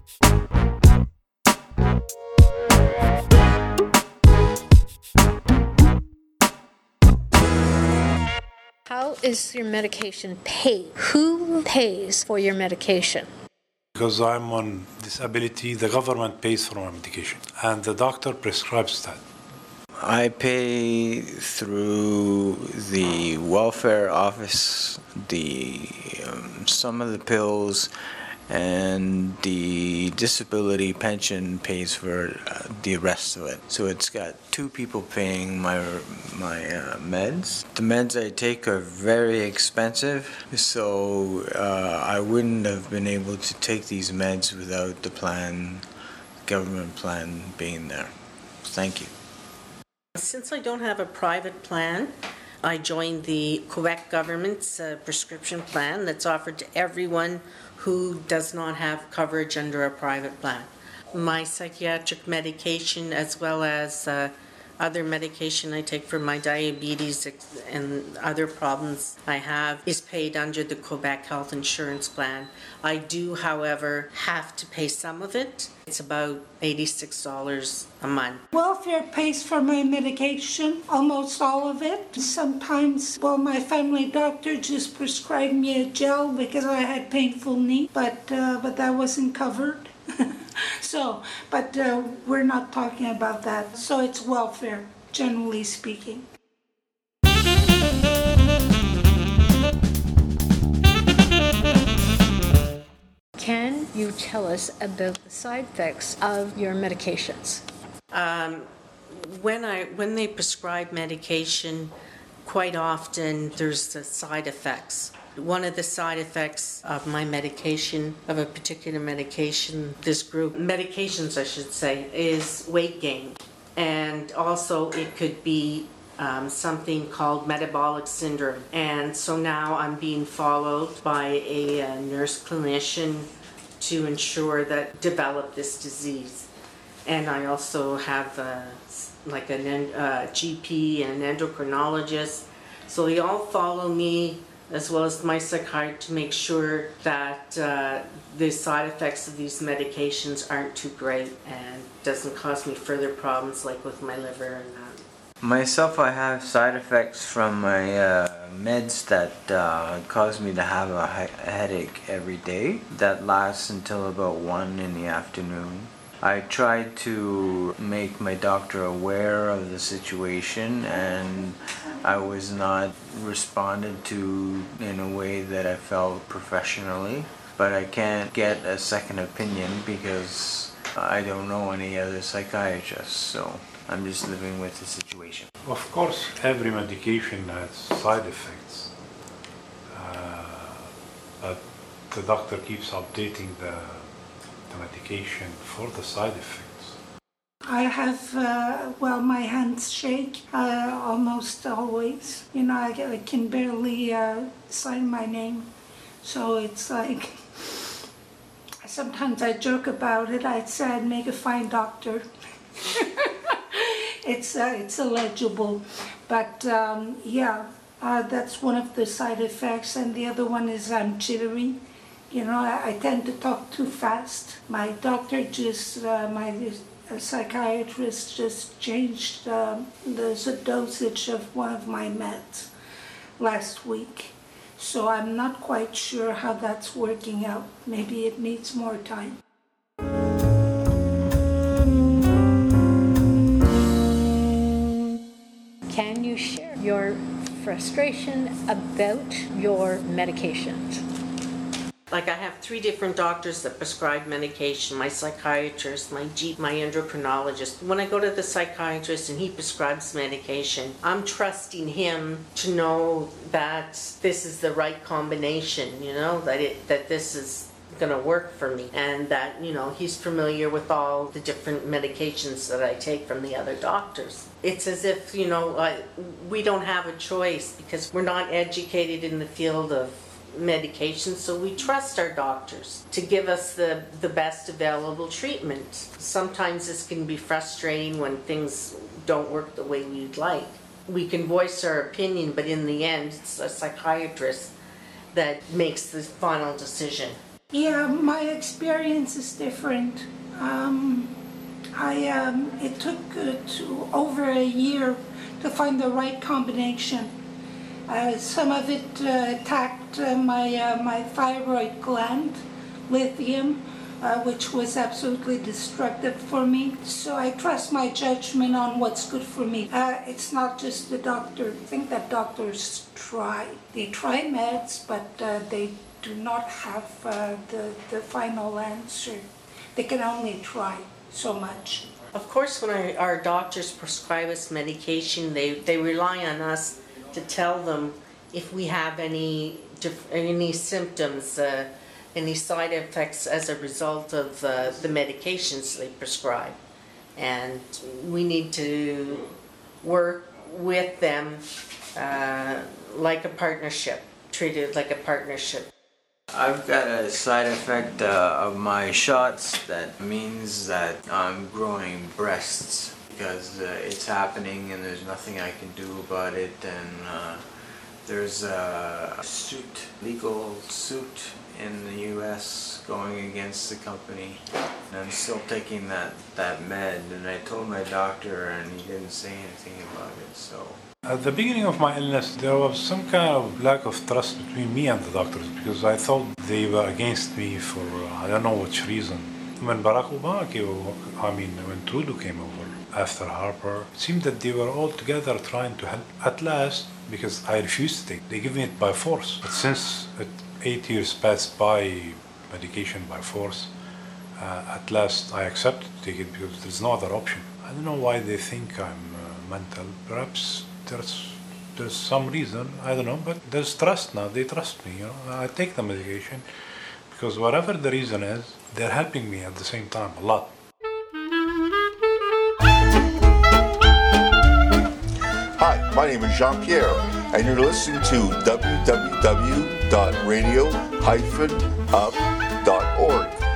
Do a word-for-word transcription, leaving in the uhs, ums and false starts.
How is your medication paid? Who pays for your medication? Because I'm on disability, the government pays for my medication, and the doctor prescribes that. I pay through the welfare office, the um, some of the pills, and the disability pension pays for uh, the rest of it. So it's got two people paying my my uh, meds. The meds I take are very expensive, so uh, I wouldn't have been able to take these meds without the plan, government plan being there. Thank you. Since I don't have a private plan, I joined the Quebec government's uh, prescription plan that's offered to everyone who does not have coverage under a private plan. My psychiatric medication, as well as uh, other medication I take for my diabetes and other problems I have, is paid under the Quebec Health Insurance Plan. I do, however, have to pay some of it. It's about eighty-six dollars a month. Welfare pays for my medication, almost all of it. Sometimes, well, my family doctor just prescribed me a gel because I had painful knee, but uh, but that wasn't covered. So, but uh, we're not talking about that. So it's welfare, generally speaking. Can you tell us about the side effects of your medications? Um, when I when they prescribe medication, quite often there's the side effects. One of the side effects of my medication, of a particular medication, this group, medications I should say, is weight gain. And also it could be um, something called metabolic syndrome. And so now I'm being followed by a, a nurse clinician to ensure that develop this disease. And I also have a, like a uh, G P and an endocrinologist. So they all follow me, as well as my psychiatrist, to make sure that uh, the side effects of these medications aren't too great and doesn't cause me further problems like with my liver and that. Myself, I have side effects from my uh, meds that uh, cause me to have a, he- a headache every day that lasts until about one in the afternoon. I tried to make my doctor aware of the situation, and I was not responded to in a way that I felt professionally. But I can't get a second opinion because I don't know any other psychiatrists, so I'm just living with the situation. Of course, every medication has side effects, uh, but the doctor keeps updating the the medication for the side effects. I have, uh, well, my hands shake uh, almost always. You know, I, I can barely uh, sign my name. So it's like, sometimes I joke about it. I'd say I'd make a fine doctor. it's, uh, it's illegible. But um, yeah, uh, that's one of the side effects. And the other one is I'm jittery. You know, I, I tend to talk too fast. My doctor just, uh, my uh, psychiatrist just changed uh, the dosage of one of my meds last week. So I'm not quite sure how that's working out. Maybe it needs more time. Can you share your frustration about your medications? Like I have three different doctors that prescribe medication, my psychiatrist, my G P, my endocrinologist. When I go to the psychiatrist and he prescribes medication, I'm trusting him to know that this is the right combination, you know, that it that this is going to work for me, and that, you know, he's familiar with all the different medications that I take from the other doctors. It's as if, you know, I, we don't have a choice because we're not educated in the field of medication, so we trust our doctors to give us the, the best available treatment. Sometimes this can be frustrating when things don't work the way we'd like. We can voice our opinion, but in the end, it's a psychiatrist that makes the final decision. Yeah, my experience is different. Um, I um, it took uh, to over a year to find the right combination. Uh, some of it uh, attacked uh, my uh, my thyroid gland, lithium, uh, which was absolutely destructive for me. So I trust my judgment on what's good for me. Uh, it's not just the doctor. I think that doctors try. They try meds, but uh, they do not have uh, the, the final answer. They can only try so much. Of course, when our, our doctors prescribe us medication, they, they rely on us to tell them if we have any dif- any symptoms, uh, any side effects as a result of uh, the medications they prescribe. And we need to work with them uh, like a partnership, treat it like a partnership. I've got a side effect uh, of my shots that means that I'm growing breasts because uh, it's happening and there's nothing I can do about it, and uh, there's a suit, legal suit in the U S going against the company, and I'm still taking that, that med, and I told my doctor and he didn't say anything about it, so. At the beginning of my illness, there was some kind of lack of trust between me and the doctors because I thought they were against me for uh, I don't know which reason. When Barack Obama came over, I mean, when Trudeau came over after Harper, it seemed that they were all together trying to help. At last, because I refused to take, they gave me it by force. But since it, eight years passed by, medication by force, uh, at last I accepted to take it because there's no other option. I don't know why they think I'm uh, mental. Perhaps there's there's some reason, I don't know, but there's trust now. They trust me, you know. I take the medication because whatever the reason is, they're helping me at the same time a lot. Hi, my name is Jean-Pierre, and you're listening to w w w dot radio dash up dot org.